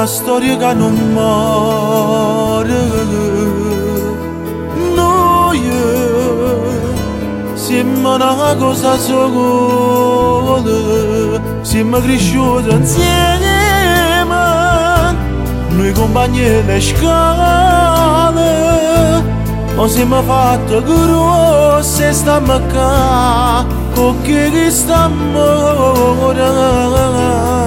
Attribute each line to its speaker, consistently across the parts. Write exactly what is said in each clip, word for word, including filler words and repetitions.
Speaker 1: storia che non muore. Noi siamo una cosa sola, siamo cresciuti insieme, noi compagni delle scale, ma siamo fatti grossi e stiamo qua, con chi stiamo ora.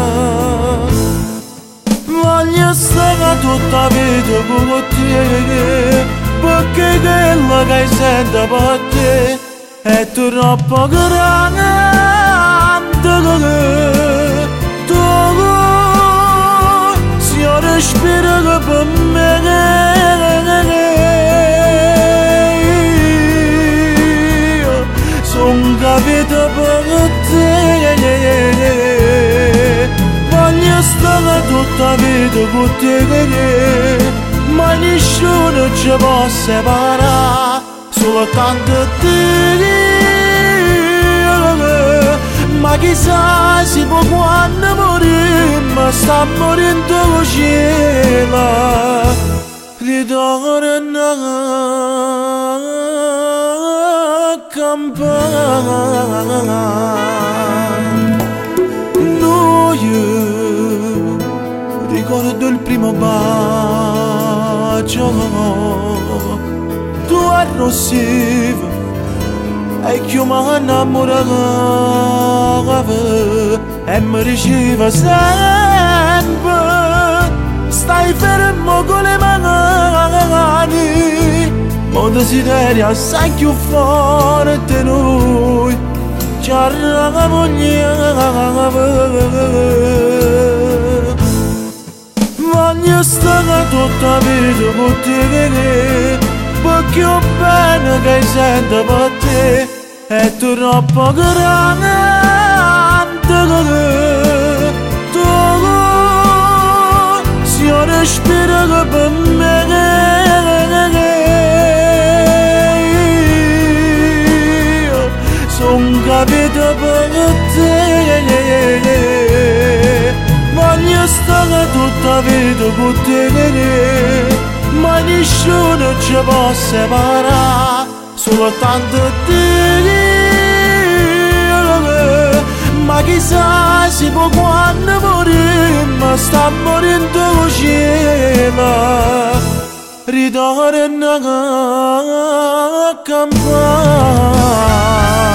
Speaker 1: Voglio stare tutta la vita con te, perché quello che sento per te è troppo grande. Tu si respira per me, sono capito per te. Voglio stare tutta la vita con te, ma nessuno ci può separare, soltanto te. Ma chissà se poi quando moriremo sta morendo con cielo, ritorna a campare. Ricordo il primo bacio, tu arrossivi e io mi innamoravo e mi diceva sempre stai fermo con le mani, ma desiderio assai più forte noi ci arravigliamo. Voglio stare tutta la vita con te, perché ho bene che sento per te è troppo grande. Tu si respira per me, sono capito per te. Voglio stare tutta la vita con te, ma nessuno ci può separare, soltanto te. Ma chissà se poi quando moriremo sta morendo con cielo, ritorna a campare.